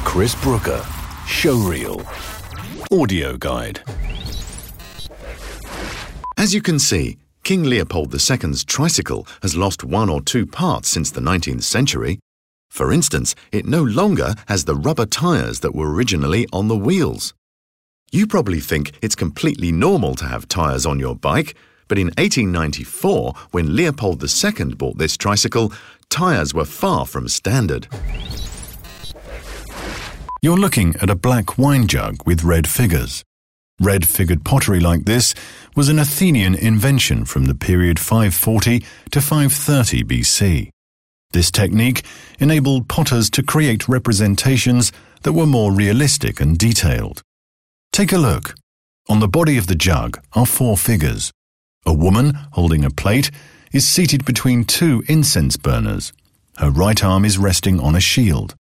Chris Brooker, Showreel, Audio Guide. As you can see, King Leopold II's tricycle has lost one or two parts since the 19th century. For instance, it no longer has the rubber tyres that were originally on the wheels. You probably think it's completely normal to have tyres on your bike, but in 1894, when Leopold II bought this tricycle, tyres were far from standard. You're looking at a black wine jug with red figures. Red-figured pottery like this was an Athenian invention from the period 540 to 530 BC. This technique enabled potters to create representations that were more realistic and detailed. Take a look. On the body of the jug are 4 figures. A woman holding a plate is seated between 2 incense burners. Her right arm is resting on a shield.